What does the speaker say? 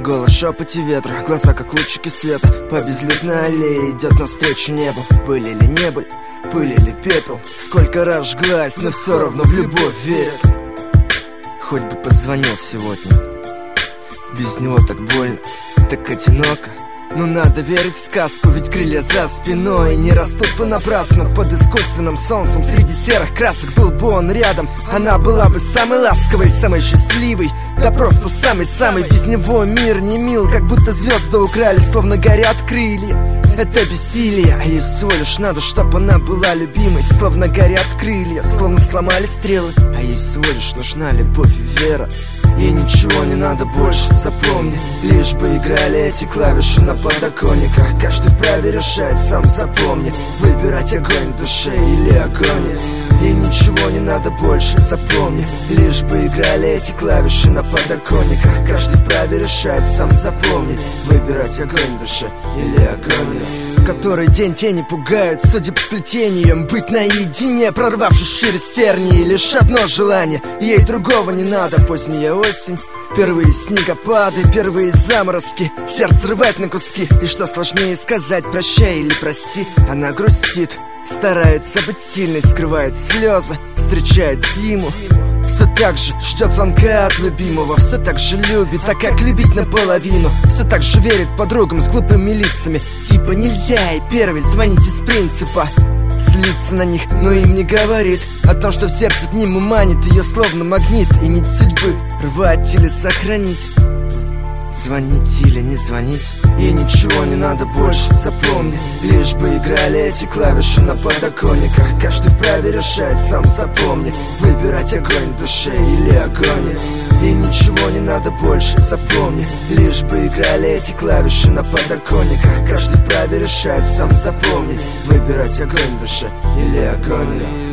голос, шепоте ветра, глаза как лучики света. По безлюдной аллее идет навстречу небу. Были ли не были, пыль или пепел, сколько раз жглась, но все равно в любовь верит. Хоть бы позвонил сегодня, без него так больно, так одиноко. Но надо верить в сказку, ведь крылья за спиной не растут понапрасну. Под искусственным солнцем среди серых красок был бы он рядом, она была бы самой ласковой, самой счастливой, да просто самой-самой. Без него мир не мил, как будто звезды украли, словно горят крылья. Это бессилие, а ей всего лишь надо, чтоб она была любимой. Словно горят крылья, словно сломали стрелы, а ей всего лишь нужна любовь и вера. Ей ничего не надо больше, запомни, лишь бы играли эти клавиши на подоконниках. Каждый вправе решает сам, запомни, выбирать огонь в душе или агония. Ей ничего не надо больше, запомни, лишь бы играли эти клавиши на подоконниках. Каждый вправе решает сам, запомни, выбирать огонь в душе или агония. Который день тени пугают судеб сплетением, быть наедине, прорвавшись через тернии. Лишь одно желание, ей другого не надо. Поздняя осень, первые снегопады, первые заморозки, сердце рвать на куски. И что сложнее сказать, прощай или прости. Она грустит, старается быть сильной, скрывает слезы, встречает зиму. Все так же ждет звонка от любимого, все так же любит, так как любить наполовину. Все так же верит подругам с глупыми лицами, типа нельзя и первый звонить из принципа. Злится на них, но им не говорит о том, что в сердце к нему манит ее словно магнит. И нить судьбы рвать или сохранить, звонить или не звонить. Ей ничего не надо больше, запомни, лишь бы играли эти клавиши на подоконниках. Каждый вправе решает сам, запомни, выбирать огонь в душе или агония. Ей ничего не надо больше, запомни, лишь бы играли эти клавиши на подоконниках. Каждый вправе решает сам, запомни, выбирать огонь в душе или агония.